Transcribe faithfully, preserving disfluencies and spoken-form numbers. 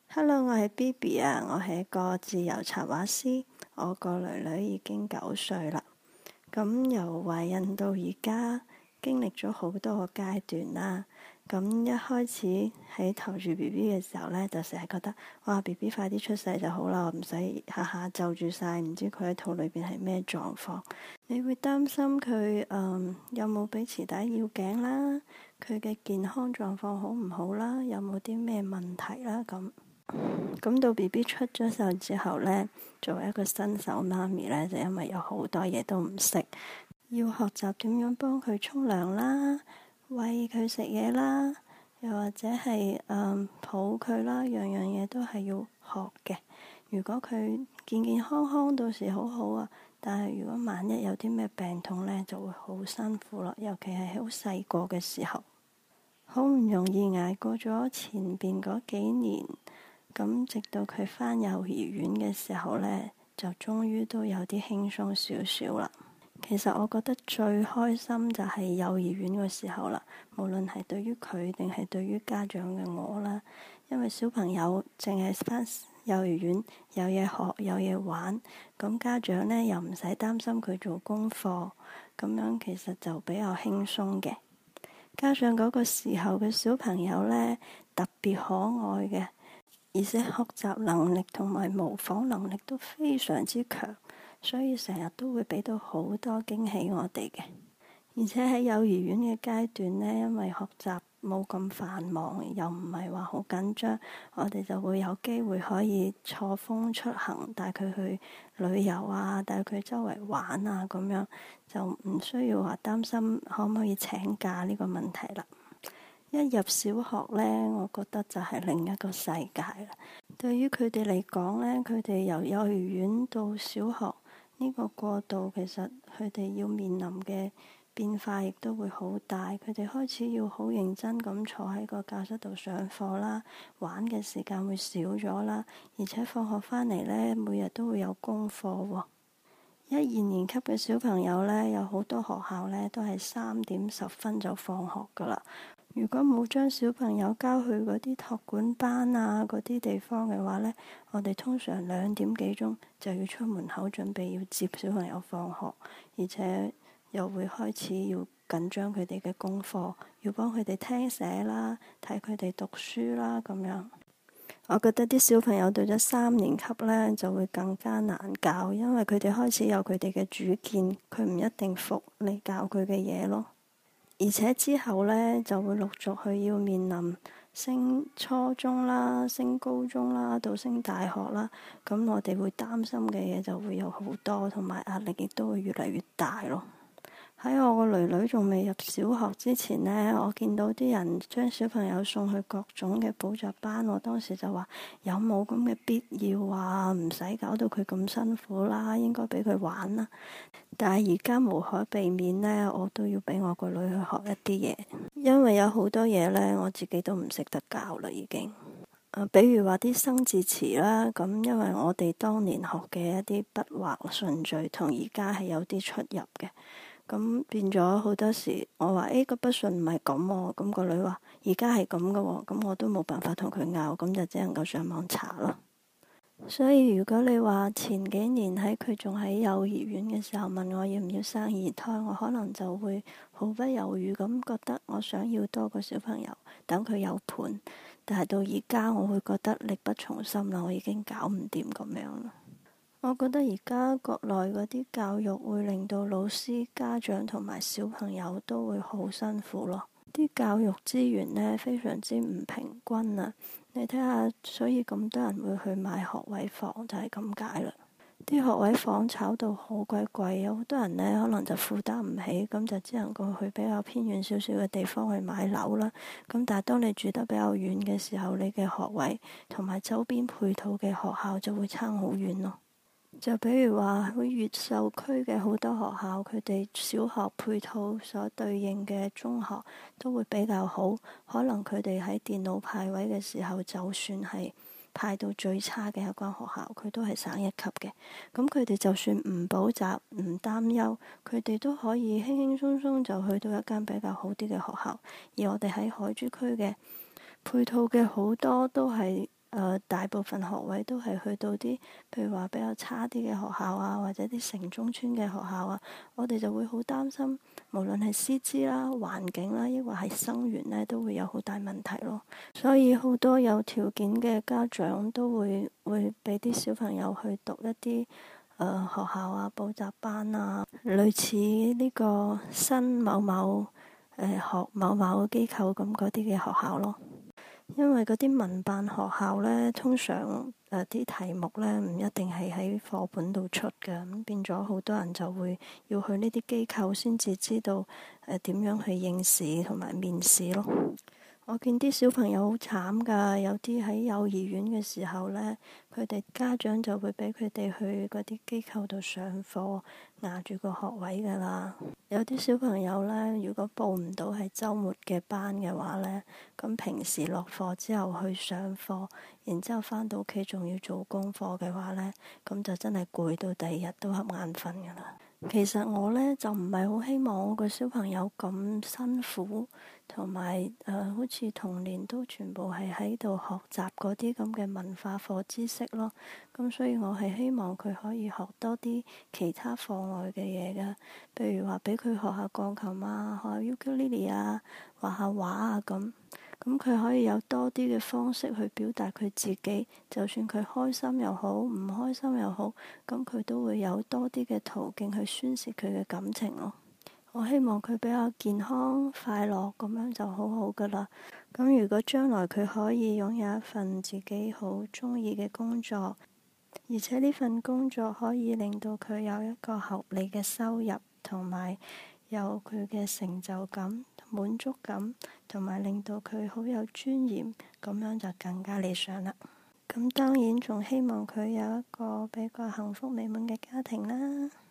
Hello，我係 B B 啊，我係一個自由插畫師，我個女女已經九歲啦。咁由懷孕到而家，經歷咗好多個階段啦。咁一開始喺頭住 B B 嘅時候呢，就成日覺得哇 B B 快啲出世就好啦，我唔使下下就住晒，唔知佢喺肚裏邊係咩狀況。你會擔心佢、嗯、有冇俾臍帶繞頸啦，佢嘅健康狀況好唔好啦，有冇啲咩問題啦咁。咁到 B B 出咗世之後呢，作為一個新手媽咪呢，就因為有好多嘢都唔識，要學習點樣幫佢沖涼啦，餵佢食嘢啦，又或者係、嗯、抱佢啦，樣樣嘢都係要學嘅。如果佢健健康康，到時好好啊，但係如果萬一有啲咩病痛呢，就會好辛苦咯，尤其係好細個嘅時候，好唔容易捱過咗前邊嗰幾年。咁直到佢返幼兒園嘅時候呢，就終於都有啲輕鬆少少啦。其實我覺得最開心就係幼兒園嘅時候啦，無論係對於佢定係對於家長嘅我啦，因為小朋友淨係返幼兒園有嘢學有嘢玩，咁家長呢又唔使擔心佢做功課，咁樣其實就比較輕鬆嘅。加上嗰個時候嘅小朋友呢，特別可愛嘅。而且學習能力同埋模仿能力都非常之強，所以成日都會俾到好多驚喜我哋嘅。而且喺幼兒園嘅階段呢，因為學習冇咁繁忙，又唔係話好緊張，我哋就會有機會可以錯峰出行，帶佢去旅遊啊，帶佢周圍玩啊，咁樣就唔需要話擔心可唔可以請假呢個問題啦。一入小學呢，我覺得就係另一個世界啦。對於佢哋嚟講呢，佢哋由幼兒園到小學呢個過渡，其實佢哋要面臨嘅變化亦都會好大。佢哋開始要好認真咁坐喺個教室度上課啦，玩嘅時間會少咗啦，而且放學返嚟呢，每日都會有功課喎。一二年級嘅小朋友呢，有好多學校呢都係三點十分就放學噶啦。如果冇將小朋友交去嗰啲託管班啊，嗰啲地方嘅話呢，我哋通常兩點幾鐘就要出門口準備要接小朋友放學，而且又會開始要緊張佢哋嘅功課，要幫佢哋聽寫啦，睇佢哋讀書啦咁樣。我覺得啲小朋友到咗三年級呢，就會更加難教，因為佢哋開始有佢哋嘅主見，佢唔一定服你教佢嘅嘢咯。而且之後呢，就會陸續去要面臨升初中啦、升高中啦、到升大學啦。咁我哋會擔心嘅嘢就會有好多，同埋壓力亦都會越嚟越大咯。喺我個女女仲未入小學之前呢，我見到啲人將小朋友送去各種嘅補習班，我當時就話有冇咁嘅必要啊？唔使搞到佢咁辛苦啦，應該俾佢玩啦。但係而家無可避免呢，我都要俾我個女去學一啲嘢，因為有好多嘢呢，我自己都唔識得教啦已經。呃、比如話啲生字詞啦，咁因為我哋當年學嘅一啲筆畫順序同而家係有啲出入嘅。咁變咗好多時，我話誒個筆順唔係咁喎，咁個女話而家係咁嘅喎，咁我都冇辦法同佢拗，咁就只能夠上網查咯。所以如果你話前幾年喺佢仲喺幼兒園嘅時候問我要唔要生二胎，我可能就會毫不猶豫咁覺得我想要多個小朋友，等佢有伴。但係到而家我會覺得力不從心啦，我已經搞唔掂咁樣啦。我覺得而家國內嗰啲教育會令到老師、家長同埋小朋友都會好辛苦咯。啲教育資源呢，非常之唔平均啊！你睇下，所以咁多人會去買學位房就係咁解啦。啲學位房炒到好鬼貴，有好多人呢可能就負擔唔起，咁就只能夠去比較偏遠少少嘅地方去買樓啦。咁但係當你住得比較遠嘅時候，你嘅學位同埋周邊配套嘅學校就會差好遠咯。就比如話喺越秀區嘅好多學校，佢哋小學配套所對應嘅中學都會比較好，可能佢哋喺電腦派位嘅時候，就算係派到最差嘅一間學校，佢都係省一級嘅。咁佢哋就算唔補習唔擔憂，佢哋都可以輕輕鬆鬆就去到一間比較好啲嘅學校。而我哋喺海珠區嘅配套嘅好多都係呃、大部分學位都係去到啲譬如話比較差啲嘅學校啊，或者啲城中村嘅學校啊，我哋就會好擔心，無論係師資啦、環境啦，抑或係生源呢，都會有好大問題咯。所以好多有條件嘅家長都會會俾啲小朋友去讀一啲誒、呃、學校啊、補習班啊，類似呢個新某某誒、呃、學某某機構咁嗰啲嘅學校咯。因為嗰啲民辦學校呢，通常誒啲、呃、題目呢唔一定係喺課本度出嘅，咁變咗好多人就會要去呢啲機構先至知道誒點、呃、樣去應試同埋面試咯。我見啲小朋友好慘㗎，有啲喺幼兒園嘅時候呢，佢哋家長就會俾佢哋去嗰啲機構度上課，拿住個學位㗎啦。有啲小朋友呢，如果報唔到係週末嘅班嘅話呢，咁平時落課之後去上課，然之後返到屋企仲要做功課嘅話呢，咁就真係攰到第二日都瞌眼瞓㗎啦。其實我呢，就唔係好希望我個小朋友咁辛苦，同埋誒好似童年都全部係喺度學習嗰啲咁嘅文化課知識咯。咁所以我係希望佢可以學多啲其他課外嘅嘢㗎，譬如話俾佢學下鋼琴啊，學下 ukulele 啊，畫下畫啊咁。咁佢可以有多啲嘅方式去表達佢自己，就算佢開心又好，唔開心又好，咁佢都會有多啲嘅途徑去宣泄佢嘅感情咯。我希望佢比較健康快樂，咁樣就好好噶啦。咁如果將來佢可以擁有一份自己好中意嘅工作，而且呢份工作可以令到佢有一個合理嘅收入，同埋有佢嘅成就感、滿足感，同埋令到佢好有尊嚴，咁樣就更加理想啦。咁當然仲希望佢有一個比較幸福美滿嘅家庭啦。